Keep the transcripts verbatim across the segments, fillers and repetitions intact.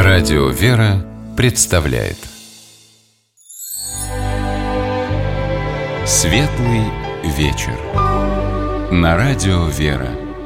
Радио «Вера» представляет Светлый вечер на Радио «Вера».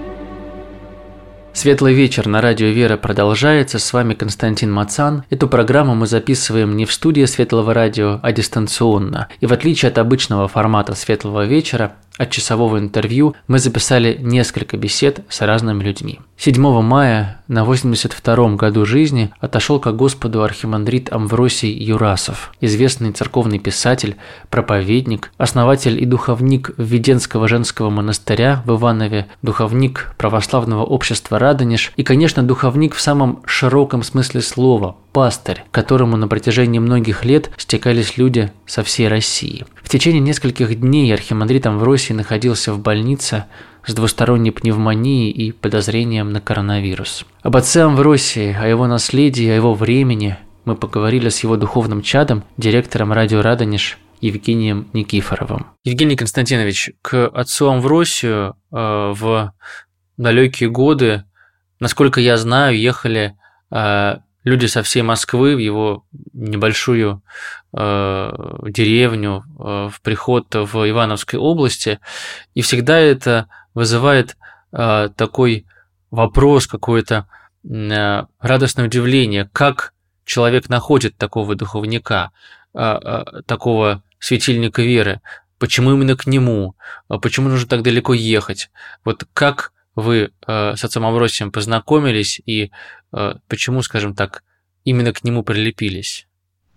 Светлый вечер на Радио «Вера» продолжается. С вами Константин Мацан. Эту программу мы записываем не в студии Светлого радио, а дистанционно. И в отличие от обычного формата Светлого вечера, от часового интервью, мы записали несколько бесед с разными людьми. седьмого мая на восемьдесят втором году жизни отошел ко Господу архимандрит Амвросий Юрасов, известный церковный писатель, проповедник, основатель и духовник Введенского женского монастыря в Иванове, духовник православного общества Радонеж и, конечно, духовник в самом широком смысле слова, пастырь, к которому на протяжении многих лет стекались люди со всей России. В течение нескольких дней архимандрит Амвросий находился в больнице с двусторонней пневмонией и подозрением на коронавирус. Об отце Амвросии, о его наследии, о его времени мы поговорили с его духовным чадом, директором радио «Радонеж» Евгением Никифоровым. Евгений Константинович, к отцу Амвросию э, в далекие годы, насколько я знаю, ехали э, люди со всей Москвы в его небольшую э, деревню, э, в приход в Ивановской области, и всегда это вызывает э, такой вопрос, какое-то э, радостное удивление, как человек находит такого духовника, э, э, такого светильника веры, почему именно к нему, почему нужно так далеко ехать, вот как вы э, с отцом Амвросием познакомились и э, почему, скажем так, именно к нему прилепились?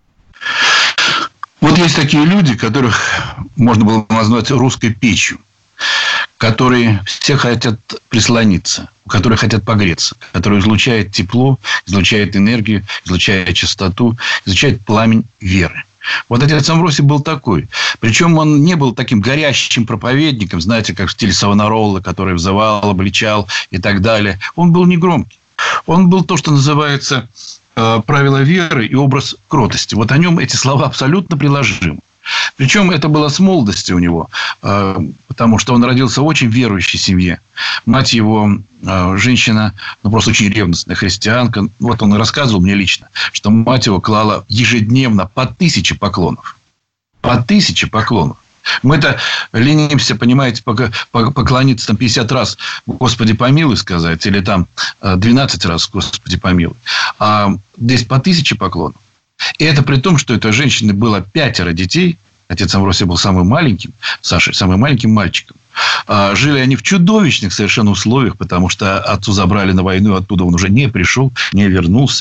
Вот есть такие люди, которых можно было назвать русской печью, которые все хотят прислониться, которые хотят погреться, которые излучают тепло, излучают энергию, излучают чистоту, излучают пламень веры. Вот отец Амвросий был такой. Причем он не был таким горящим проповедником, знаете, как в стиле Савонаролла, который взывал, обличал и так далее. Он был негромкий. Он был то, что называется э, правило веры и образ кротости. Вот о нем эти слова абсолютно приложимы. Причем это было с молодости у него, э, потому что он родился в очень верующей семье. Мать его, э, женщина, ну, просто очень ревностная христианка. Вот он и рассказывал мне лично, что мать его клала ежедневно по тысяче поклонов. По тысяче поклонов. Мы-то ленимся, понимаете, поклониться там пятьдесят раз «Господи, помилуй» сказать, или там двенадцать раз «Господи, помилуй». А здесь по тысяче поклонов. И это при том, что у этой женщины было пятеро детей. Отец Амвросий был самым маленьким, Сашей, самым маленьким мальчиком. Жили они в чудовищных совершенно условиях, потому что отцу забрали на войну, оттуда он уже не пришел, не вернулся.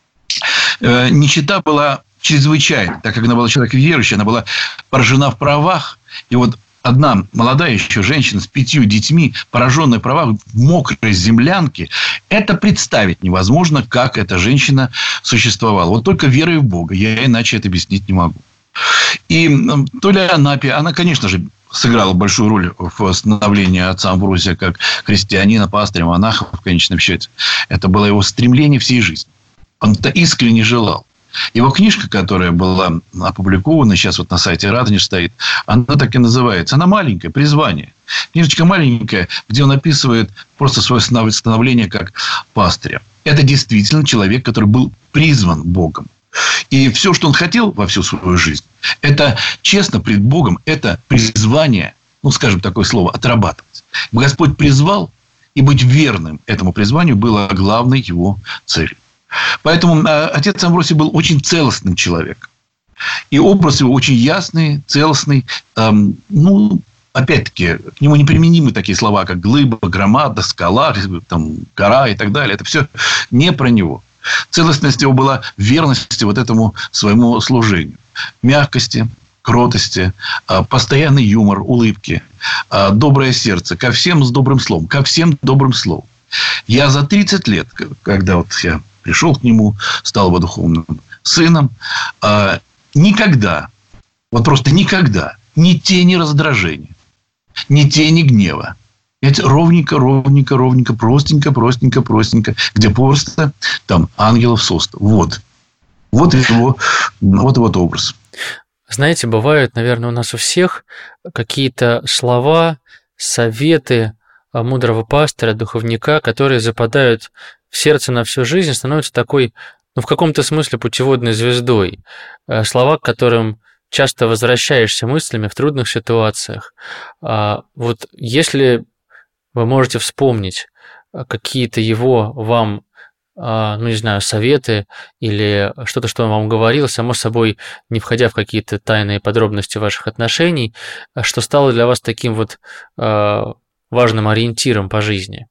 Нищета была чрезвычайно, так как она была человек верующий, она была поражена в правах. И вот одна молодая еще женщина с пятью детьми, пораженная в правах в мокрой землянке, это представить невозможно, как эта женщина существовала. Вот только верой в Бога. Я иначе это объяснить не могу. И Толя Анапия, она, конечно же, сыграла большую роль в становлении отца Амвросия как христианина, пастыря, монаха в конечном счете. Это было его стремление всей жизни. Он это искренне желал. Его книжка, которая была опубликована, сейчас вот на сайте Радонеж стоит, она так и называется. Она маленькая, «Призвание». Книжечка маленькая, где он описывает просто свое становление как пастыря. Это действительно человек, который был призван Богом. И все, что он хотел во всю свою жизнь, это честно пред Богом, это призвание, ну, скажем такое слово, отрабатывать. Господь призвал, и быть верным этому призванию было главной его целью. Поэтому отец Амвросий был очень целостным человеком. И образ его очень ясный, целостный. Эм, ну, опять-таки, к нему неприменимы такие слова, как глыба, громада, скала, там, гора и так далее. Это все не про него. Целостность его была в верности вот этому своему служению. Мягкости, кротости, постоянный юмор, улыбки, доброе сердце, ко всем с добрым словом, ко всем добрым словом. Я за тридцать лет, когда вот я пришел к нему, стал его духовным сыном, никогда, вот просто никогда, ни тени раздражения, ни тени гнева. Ведь ровненько, ровненько, ровненько, простенько, простенько, простенько, где просто там ангелов состав. Вот. Вот его, вот его образ. Знаете, бывают, наверное, у нас у всех какие-то слова, советы мудрого пастора, духовника, которые западают в сердце на всю жизнь, становятся такой ну, в каком-то смысле путеводной звездой, слова, к которым часто возвращаешься мыслями в трудных ситуациях. Вот если вы можете вспомнить какие-то его вам, ну, не знаю, советы или что-то, что он вам говорил, само собой, не входя в какие-то тайные подробности ваших отношений, что стало для вас таким вот важным ориентиром по жизни?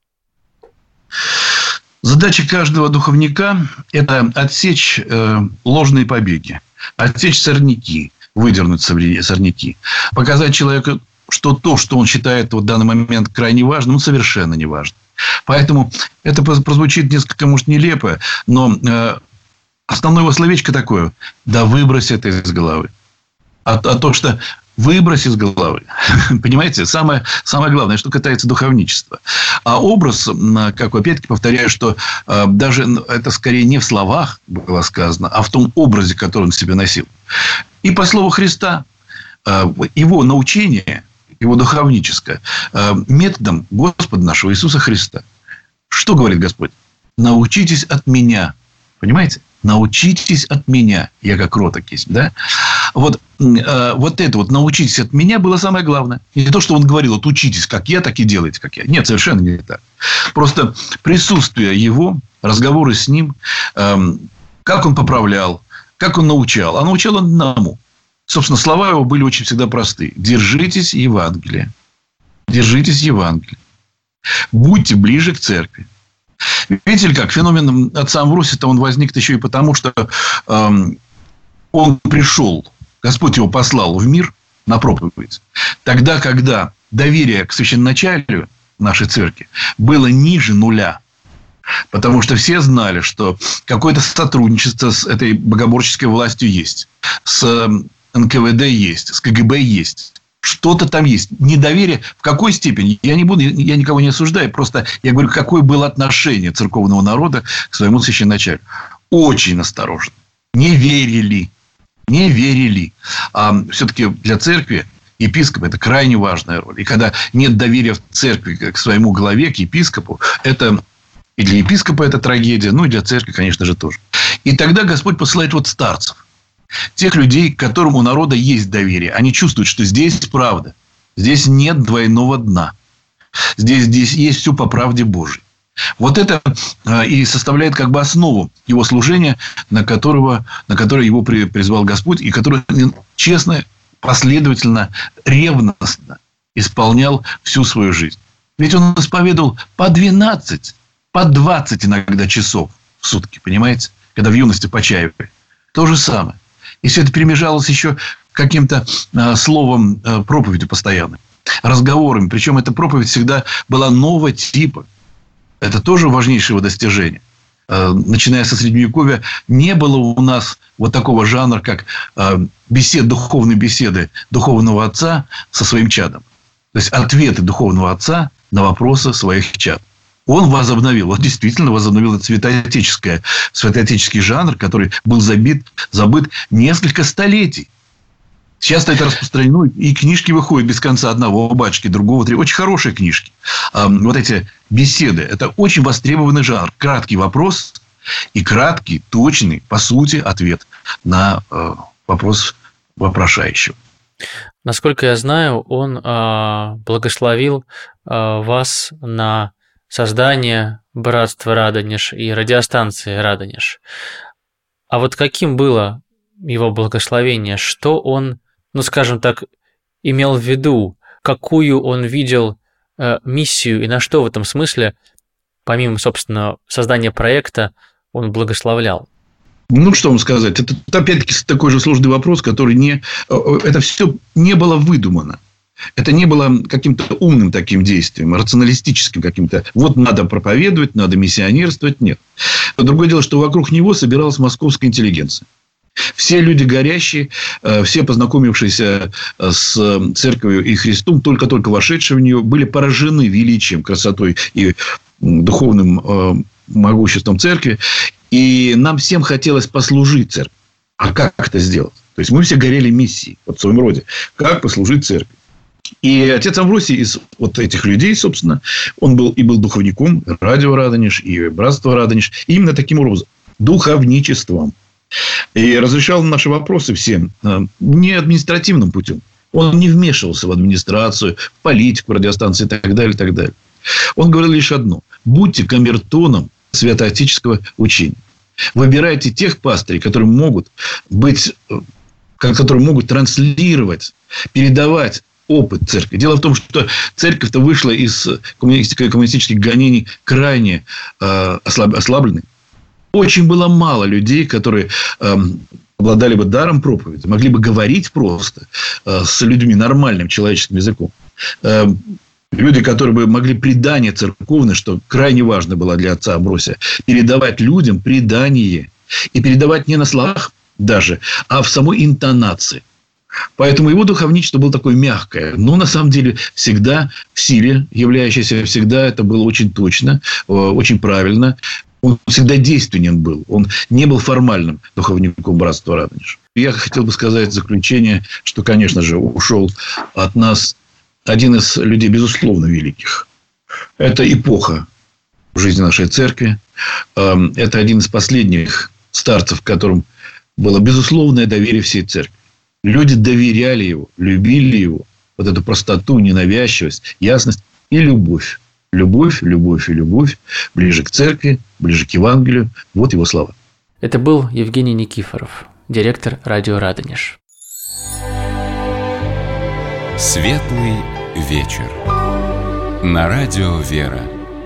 Задача каждого духовника – это отсечь ложные побеги, отсечь сорняки, выдернуть сорняки, показать человеку, что то, что он считает в данный момент крайне важным, совершенно не важно. Поэтому это прозвучит несколько, может, нелепо, но основное его словечко такое: да выбрось это из головы. А, а то, что выбрось из головы, понимаете, самое, самое главное, что касается духовничества. А образ, как опять-таки повторяю, что даже это скорее не в словах было сказано, а в том образе, который он в себе носил. И по слову Христа, его научение, его духовническое, методом Господа нашего Иисуса Христа. Что говорит Господь? Научитесь от меня. Понимаете? Научитесь от меня. Я как кроток есть. Да? Вот, вот это вот научитесь от меня было самое главное. Не то, что он говорил, вот учитесь, как я, так и делайте, как я. Нет, совершенно не так. Просто присутствие его, разговоры с ним, как он поправлял, как он научал. А научал он одному. Собственно, слова его были очень всегда просты. Держитесь Евангелия. Держитесь Евангелия. Будьте ближе к церкви. Видите ли, как феномен отца Амвросия-то он возник еще и потому, что э, он пришел, Господь его послал в мир на проповедь. Тогда, когда доверие к священноначалию нашей церкви было ниже нуля. Потому что все знали, что какое-то сотрудничество с этой богоборческой властью есть. С эн ка вэ дэ есть, с ка гэ бэ есть. Что-то там есть. Недоверие в какой степени? Я не буду, я никого не осуждаю. Просто я говорю, какое было отношение церковного народа к своему священноначалию. Очень осторожно. Не верили. Не верили. А все-таки для церкви епископ – это крайне важная роль. И когда нет доверия в церкви к своему главе, к епископу, это и для епископа это трагедия, ну и для церкви, конечно же, тоже. И тогда Господь посылает вот старцев. Тех людей, к которым у народа есть доверие. Они чувствуют, что здесь правда. Здесь нет двойного дна. Здесь, здесь есть все по правде Божьей. Вот это и составляет как бы основу его служения, на, которого, на которое его призвал Господь, и который честно, последовательно, ревностно исполнял всю свою жизнь. Ведь он исповедовал по двенадцать, по двадцать иногда часов в сутки, понимаете? Когда в юности почаивали. То же самое. И все это перемежалось еще каким-то э, словом, э, проповедью постоянной, разговорами. Причем эта проповедь всегда была нового типа. Это тоже важнейшее его достижение. Э, начиная со Средневековья, не было у нас вот такого жанра, как э, бесед, духовные беседы духовного отца со своим чадом. То есть, ответы духовного отца на вопросы своих чад. Он возобновил, он действительно возобновил этот святоотеческий, святоотеческий жанр, который был забит, забыт несколько столетий. Часто это распространено, и книжки выходят без конца одного батюшки, другого, третьего. Очень хорошие книжки. Вот эти беседы. Это очень востребованный жанр. Краткий вопрос и краткий, точный, по сути, ответ на вопрос вопрошающего. Насколько я знаю, он благословил вас на создание братства Радонеж и радиостанции Радонеж. А вот каким было его благословение? Что он, ну, скажем так, имел в виду? Какую он видел э, миссию? И на что в этом смысле, помимо, собственно, создания проекта, он благословлял? Ну, что вам сказать? Это, опять-таки, такой же сложный вопрос, который не... Это все не было выдумано. Это не было каким-то умным таким действием, рационалистическим каким-то. Вот надо проповедовать, надо миссионерствовать. Нет. Но другое дело, что вокруг него собиралась московская интеллигенция. Все люди горящие, все познакомившиеся с церковью и Христом, только-только вошедшие в нее, были поражены величием, красотой и духовным могуществом церкви. И нам всем хотелось послужить церкви. А как это сделать? То есть, мы все горели миссией, вот в своем роде. Как послужить церкви? И отец Амвросий из вот этих людей, собственно, он был и был духовником радио Радонеж, и братство Радонеж. И именно таким духовничеством. И разрешал наши вопросы всем не административным путем. Он не вмешивался в администрацию, в политику, радиостанции и так далее, и так далее. Он говорил лишь одно. Будьте камертоном святоотеческого учения. Выбирайте тех пастырей, которые могут быть, которые могут транслировать, передавать опыт церкви. Дело в том, что церковь-то вышла из коммунистических гонений крайне э, ослабленной. Очень было мало людей, которые э, обладали бы даром проповеди, могли бы говорить просто э, с людьми нормальным человеческим языком. Э, люди, которые бы могли предание церковное, что крайне важно было для отца Амвросия, передавать людям предание. И передавать не на словах даже, а в самой интонации. Поэтому его духовничество было такое мягкое, но на самом деле всегда в силе, являющееся всегда, это было очень точно, очень правильно. Он всегда действенен был. Он не был формальным духовником братства Радонеж. Я хотел бы сказать в заключение, что, конечно же, ушел от нас один из людей, безусловно, великих. Это эпоха в жизни нашей церкви. Это один из последних старцев, которым было безусловное доверие всей церкви. Люди доверяли его, любили его. Вот эту простоту, ненавязчивость, ясность и любовь. Любовь, любовь и любовь. Ближе к церкви, ближе к Евангелию. Вот его слова. Это был Евгений Никифоров, директор радио «Радонеж». Светлый вечер. На радио «Вера».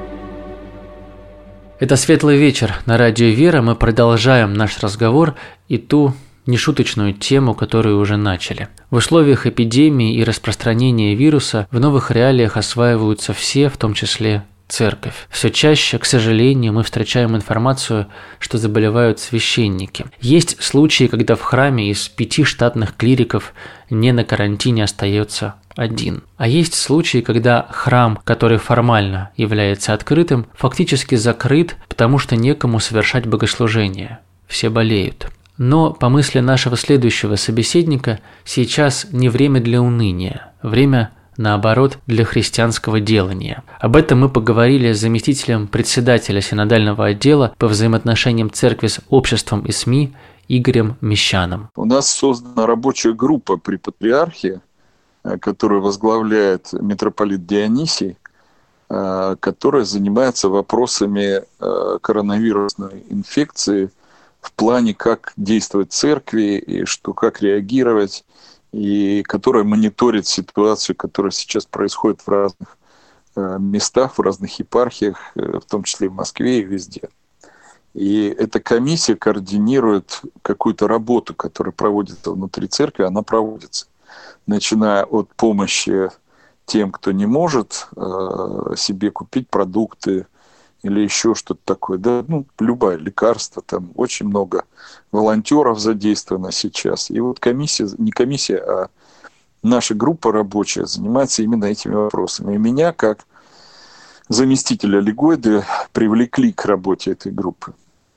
Это «Светлый вечер» на радио «Вера». Мы продолжаем наш разговор и ту нешуточную тему, которую уже начали. В условиях эпидемии и распространения вируса в новых реалиях осваиваются все, в том числе церковь. Все чаще, к сожалению, мы встречаем информацию, что заболевают священники. Есть случаи, когда в храме из пяти штатных клириков не на карантине остается один. А есть случаи, когда храм, который формально является открытым, фактически закрыт, потому что некому совершать богослужение. Все болеют. Но, по мысли нашего следующего собеседника, сейчас не время для уныния, время, наоборот, для христианского делания. Об этом мы поговорили с заместителем председателя синодального отдела по взаимоотношениям церкви с обществом и СМИ Игорем Мещаном. У нас создана рабочая группа при патриархе, которую возглавляет митрополит Дионисий, которая занимается вопросами коронавирусной инфекции в плане, как действовать церкви, и что, как реагировать, и которая мониторит ситуацию, которая сейчас происходит в разных местах, в разных епархиях, в том числе и в Москве и везде. И эта комиссия координирует какую-то работу, которая проводится внутри церкви, она проводится, начиная от помощи тем, кто не может себе купить продукты, или еще что-то такое, да, ну, любое лекарство, там очень много волонтеров задействовано сейчас. И вот комиссия, не комиссия, а наша группа рабочая занимается именно этими вопросами. И меня, как заместителя Лигойды, привлекли к работе этой группы.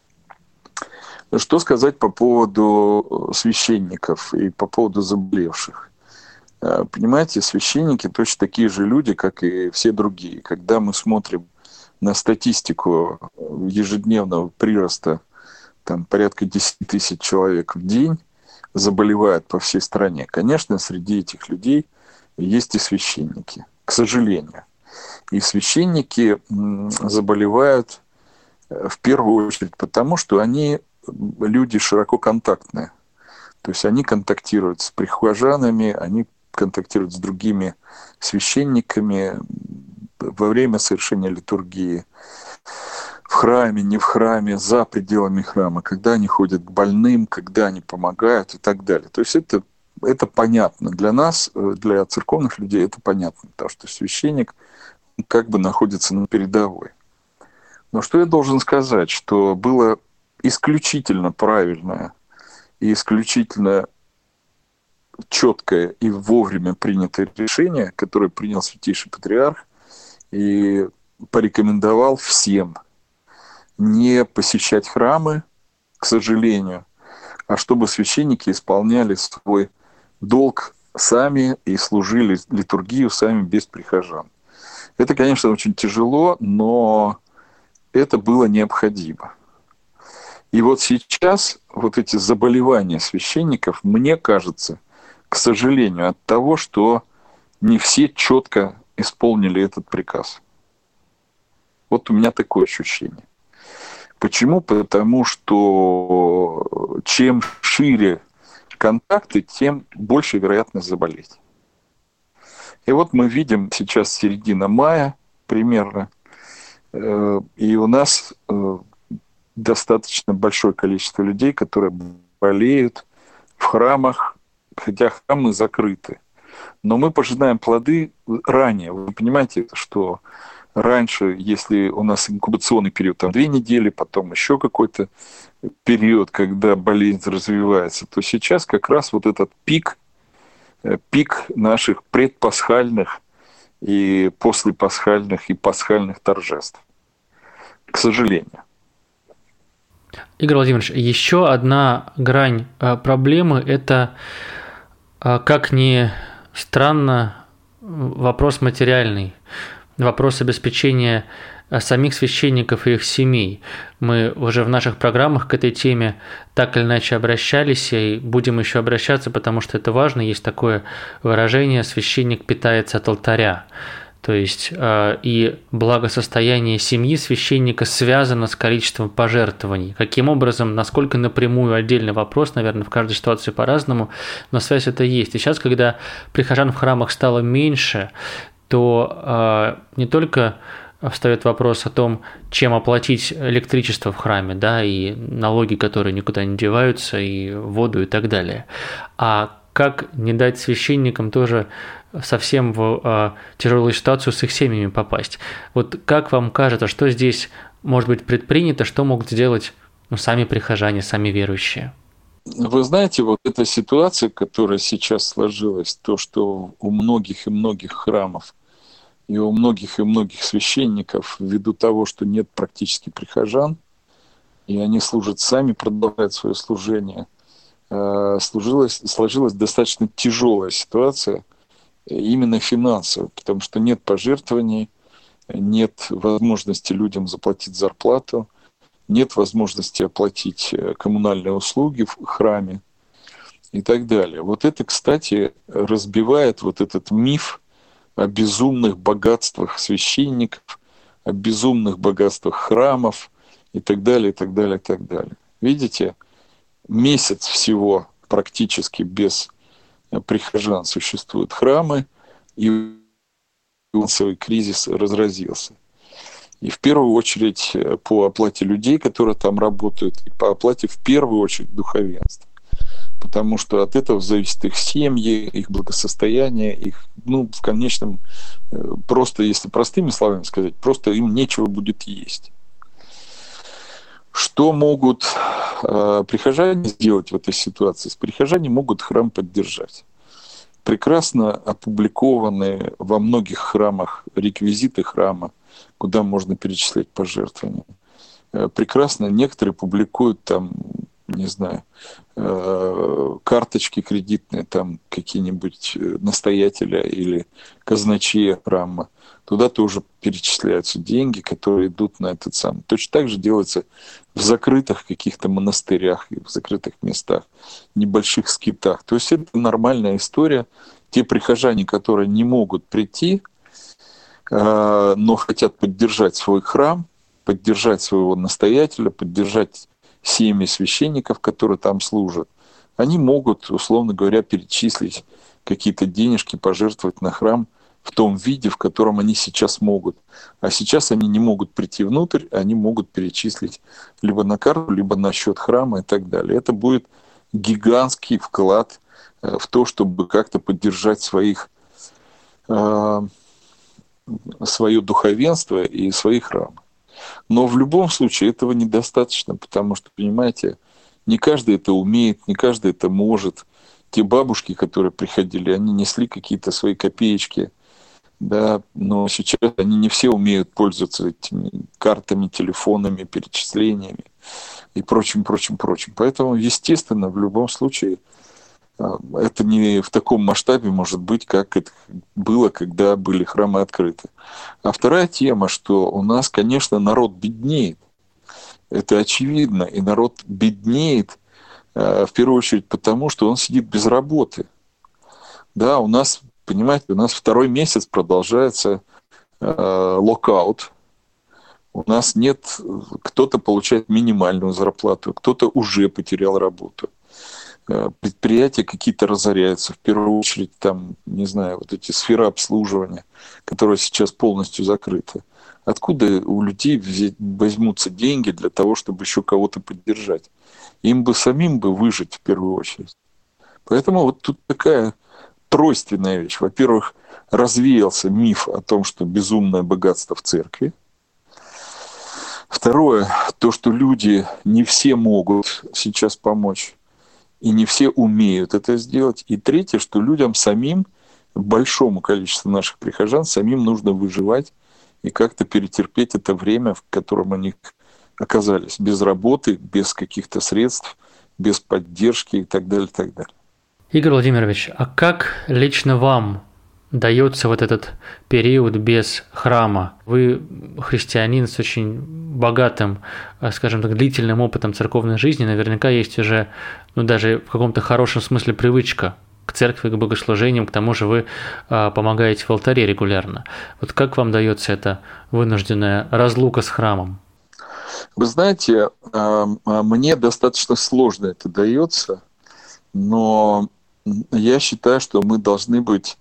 Что сказать по поводу священников и по поводу заболевших? Понимаете, священники точно такие же люди, как и все другие. Когда мы смотрим на статистику ежедневного прироста, там порядка десять тысяч человек в день заболевают по всей стране. Конечно, среди этих людей есть и священники, к сожалению. И священники заболевают в первую очередь потому, что они люди широко контактные. То есть они контактируют с прихожанами, они контактируют с другими священниками во время совершения литургии, в храме, не в храме, за пределами храма, когда они ходят к больным, когда они помогают и так далее. То есть это, это понятно для нас, для церковных людей это понятно, потому что священник как бы находится на передовой. Но что я должен сказать, что было исключительно правильное и исключительно четкое и вовремя принятое решение, которое принял Святейший Патриарх, и порекомендовал всем не посещать храмы, к сожалению, а чтобы священники исполняли свой долг сами и служили литургию сами без прихожан. Это, конечно, очень тяжело, но это было необходимо. И вот сейчас вот эти заболевания священников, мне кажется, к сожалению, от того, что не все четко исполнили этот приказ. Вот у меня такое ощущение. Почему? Потому что чем шире контакты, тем больше вероятность заболеть. И вот мы видим сейчас середина мая примерно, и у нас достаточно большое количество людей, которые болеют в храмах, хотя храмы закрыты. Но мы пожинаем плоды ранее. Вы понимаете, что раньше, если у нас инкубационный период, там две недели, потом еще какой-то период, когда болезнь развивается, то сейчас как раз вот этот пик, пик наших предпасхальных и послепасхальных и пасхальных торжеств. К сожалению. Игорь Владимирович, еще одна грань проблемы – это, как ни странно, вопрос материальный, вопрос обеспечения самих священников и их семей. Мы уже в наших программах к этой теме так или иначе обращались и будем еще обращаться, потому что это важно. Есть такое выражение «священник питается от алтаря». То есть и благосостояние семьи священника связано с количеством пожертвований. Каким образом, насколько напрямую, отдельный вопрос, наверное, в каждой ситуации по-разному, но связь это есть. И сейчас, когда прихожан в храмах стало меньше, то не только встает вопрос о том, чем оплатить электричество в храме, да, и налоги, которые никуда не деваются, и воду и так далее, а как не дать священникам тоже совсем в э, тяжелую ситуацию с их семьями попасть. Вот как вам кажется, что здесь может быть предпринято, что могут сделать ну, сами прихожане, сами верующие? Вы знаете, вот эта ситуация, которая сейчас сложилась, то, что у многих и многих храмов и у многих и многих священников, ввиду того, что нет практически прихожан, и они служат сами, продолжают свое служение, э, сложилась, сложилась достаточно тяжелая ситуация, именно финансово, потому что нет пожертвований, нет возможности людям заплатить зарплату, нет возможности оплатить коммунальные услуги в храме и так далее. Вот это, кстати, разбивает вот этот миф о безумных богатствах священников, о безумных богатствах храмов и так далее, и так далее, и так далее. Видите, месяц всего практически без прихожан существуют храмы, и финансовый кризис разразился. И в первую очередь по оплате людей, которые там работают, и по оплате в первую очередь духовенства. Потому что от этого зависит их семьи, их благосостояние, их, ну, в конечном, просто, если простыми словами сказать, просто им нечего будет есть. Что могут э, прихожане сделать в этой ситуации? Прихожане могут храм поддержать. Прекрасно опубликованы во многих храмах реквизиты храма, куда можно перечислять пожертвования. Э, прекрасно некоторые публикуют там, не знаю, э, карточки кредитные, там какие-нибудь настоятеля или казначея храма. Туда тоже перечисляются деньги, которые идут на этот самый. Точно так же делается в закрытых каких-то монастырях и в закрытых местах, небольших скитах. То есть это нормальная история. Те прихожане, которые не могут прийти, но хотят поддержать свой храм, поддержать своего настоятеля, поддержать семьи священников, которые там служат, они могут, условно говоря, перечислить какие-то денежки, пожертвовать на храм в том виде, в котором они сейчас могут. А сейчас они не могут прийти внутрь, они могут перечислить либо на карту, либо на счет храма и так далее. Это будет гигантский вклад в то, чтобы как-то поддержать своих, э, свое духовенство и свои храмы. Но в любом случае этого недостаточно, потому что, понимаете, не каждый это умеет, не каждый это может. Те бабушки, которые приходили, они несли какие-то свои копеечки, да, но сейчас они не все умеют пользоваться этими картами, телефонами, перечислениями и прочим, прочим, прочим. Поэтому, естественно, в любом случае это не в таком масштабе может быть, как это было, когда были храмы открыты. А вторая тема, что у нас, конечно, народ беднеет. Это очевидно. И народ беднеет, в первую очередь потому, что он сидит без работы. Да, у нас, понимаете, у нас второй месяц продолжается э, локаут. У нас нет, кто-то получает минимальную зарплату, кто-то уже потерял работу. Предприятия какие-то разоряются, в первую очередь, там, не знаю, вот эти сферы обслуживания, которые сейчас полностью закрыты. Откуда у людей возьмутся деньги для того, чтобы еще кого-то поддержать? Им бы самим бы выжить в первую очередь. Поэтому вот тут такая тройственная вещь. Во-первых, развеялся миф о том, что безумное богатство в церкви. Второе, то, что люди не все могут сейчас помочь, и не все умеют это сделать. И третье, что людям самим, большому количеству наших прихожан, самим нужно выживать и как-то перетерпеть это время, в котором они оказались без работы, без каких-то средств, без поддержки и так далее, и так далее. Игорь Владимирович, а как лично вам дается вот этот период без храма? Вы христианин с очень богатым, скажем так, длительным опытом церковной жизни, наверняка есть уже, ну, даже в каком-то хорошем смысле привычка к церкви, к богослужениям, к тому же вы а, помогаете в алтаре регулярно. Вот как вам дается эта вынужденная разлука с храмом? Вы знаете, мне достаточно сложно это дается, но я считаю, что мы должны быть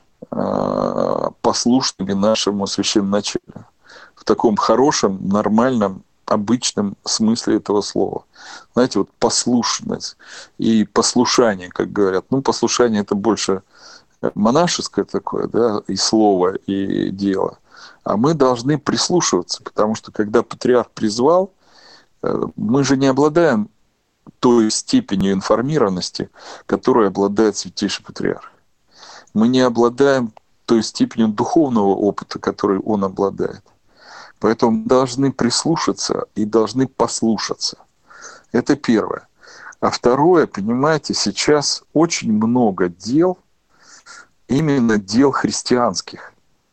послушными нашему священноначалию в таком хорошем, нормальном, обычном смысле этого слова. Знаете, вот послушность и послушание, как говорят. Ну, послушание – это больше монашеское такое, да, и слово, и дело. А мы должны прислушиваться, потому что когда патриарх призвал, мы же не обладаем той степенью информированности, которой обладает святейший патриарх. Мы не обладаем той степенью духовного опыта, который он обладает. Поэтому мы должны прислушаться и должны послушаться. Это первое. А второе, понимаете, сейчас очень много дел, именно дел христианских.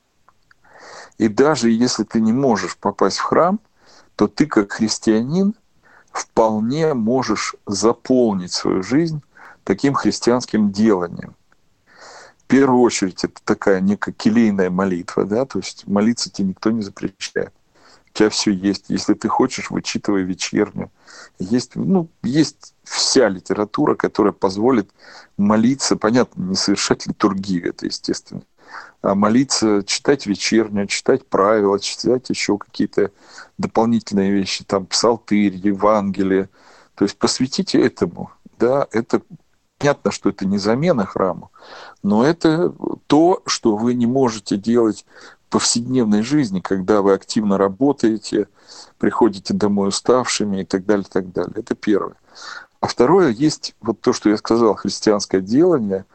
И даже если ты не можешь попасть в храм, то ты как христианин вполне можешь заполнить свою жизнь таким христианским деланием. В первую очередь это такая некая келейная молитва, да, то есть молиться тебе никто не запрещает. У тебя все есть. Если ты хочешь, вычитывай вечернюю. Есть, ну, есть вся литература, которая позволит молиться, понятно, не совершать литургию, это естественно, а молиться, читать вечернюю, читать правила, читать еще какие-то дополнительные вещи, там псалтырь, Евангелие. То есть посвятите этому, да, это понятно, что это не замена храму, но это то, что вы не можете делать в повседневной жизни, когда вы активно работаете, приходите домой уставшими и так далее, и так далее. Это первое. А второе, есть вот то, что я сказал, христианское делание.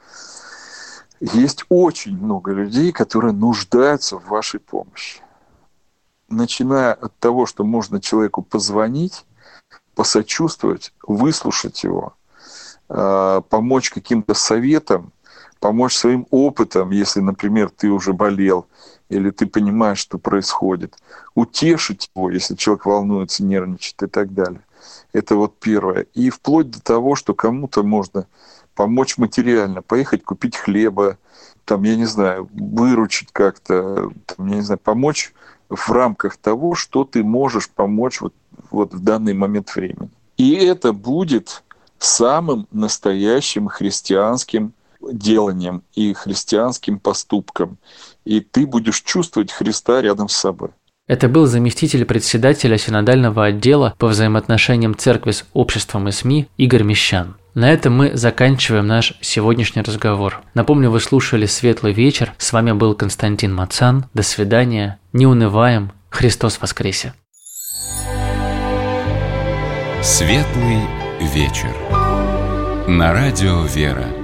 Есть очень много людей, которые нуждаются в вашей помощи. Начиная от того, что можно человеку позвонить, посочувствовать, выслушать его, помочь каким-то советам, помочь своим опытом, если, например, ты уже болел, или ты понимаешь, что происходит, утешить его, если человек волнуется, нервничает и так далее. Это вот первое. И вплоть до того, что кому-то можно помочь материально, поехать купить хлеба, там, я не знаю, выручить как-то, там, я не знаю, помочь в рамках того, что ты можешь помочь вот, вот в данный момент времени. И это будет самым настоящим христианским деланием и христианским поступком. И ты будешь чувствовать Христа рядом с собой. Это был заместитель председателя синодального отдела по взаимоотношениям церкви с обществом и СМИ Игорь Мещан. На этом мы заканчиваем наш сегодняшний разговор. Напомню, вы слушали «Светлый вечер». С вами был Константин Мацан. До свидания. Не унываем. Христос воскресе. «Светлый вечер» на радио «Вера».